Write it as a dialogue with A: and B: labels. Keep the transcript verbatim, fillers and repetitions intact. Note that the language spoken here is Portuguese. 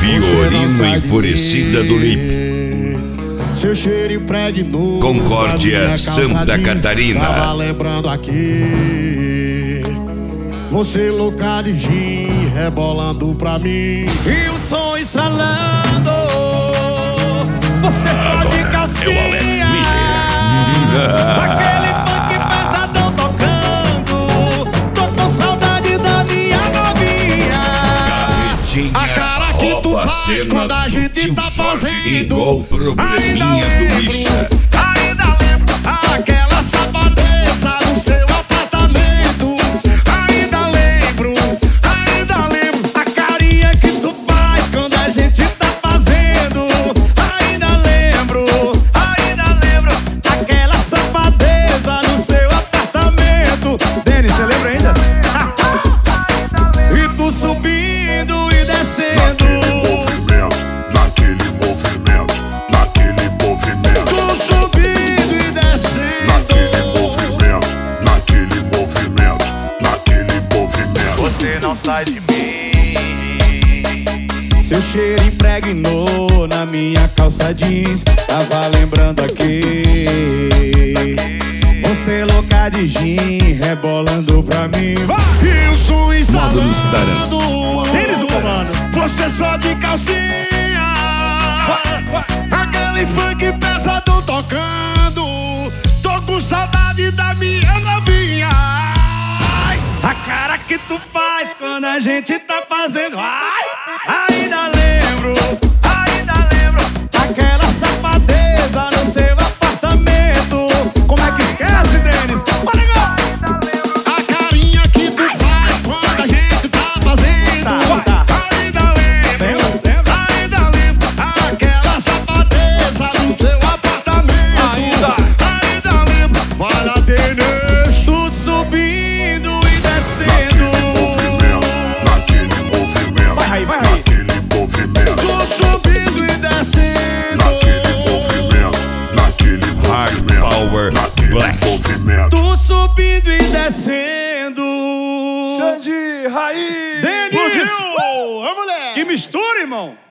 A: Fiorino Enfurecida do Lip.
B: Seu cheiro impregnou
A: Concórdia, Santa Catarina.
B: Tava lembrando aqui. Você louca de gin, rebolando pra mim.
C: E o som estralando. Você só de calcinha.
A: É o Alex
C: Miller. Aquele funk pesadão tocando. Tô com saudade da minha novinha.
B: A cara que tu faz quando a gente tá fazendo.
A: Igual probleminha do Misha.
B: Ainda lembro aquela safadeza no seu apartamento. Ainda lembro, ainda lembro
C: a carinha que tu faz quando a gente tá fazendo. Ainda lembro, ainda lembro aquela safadeza no seu apartamento. Denis, você lembra ainda? E tu subindo e descendo.
D: Naquele movimento, naquele movimento,
B: Tu subindo e descendo.
D: naquele movimento, naquele movimento, naquele movimento.
C: Você não sai de mim. Seu cheiro impregnou na minha calça jeans. Tava lembrando aqui. Você louca de gin, rebolando pra mim.
B: E o som
A: Módulo
B: instalando.
C: Denis o comando.
B: Você só de calcinha. Aquele funk pesadão tocando. Tô com saudade da minha novinha. Ai,
C: A cara que tu faz quando a gente tá fazendo. Ai, ainda lembro, ainda lembro aquela safadeza no seu apartamento. Como é que esquece, Denis? Olha,
B: a carinha que tu faz quando a gente tá fazendo.
C: Tá, tá.
B: Ainda lembro,
C: Lembro, lembro.
B: ainda lembro aquela safadeza no seu apartamento.
C: Ainda.
B: ainda lembro. Vai lá, Denis.
C: Tu subindo e descendo.
D: Movimento, naquele movimento,
C: Vai, Raí, vai, Raí.
D: naquele movimento,
B: Tô subindo e descendo.
D: naquele movimento, naquele
A: Hard
D: movimento,
A: Power
D: naquele
A: Black.
D: movimento.
C: Tu subindo e descendo.
B: Xande, Raí.
C: Denis!
B: Explodiu. Ô, moleque.
C: Que mistura, irmão!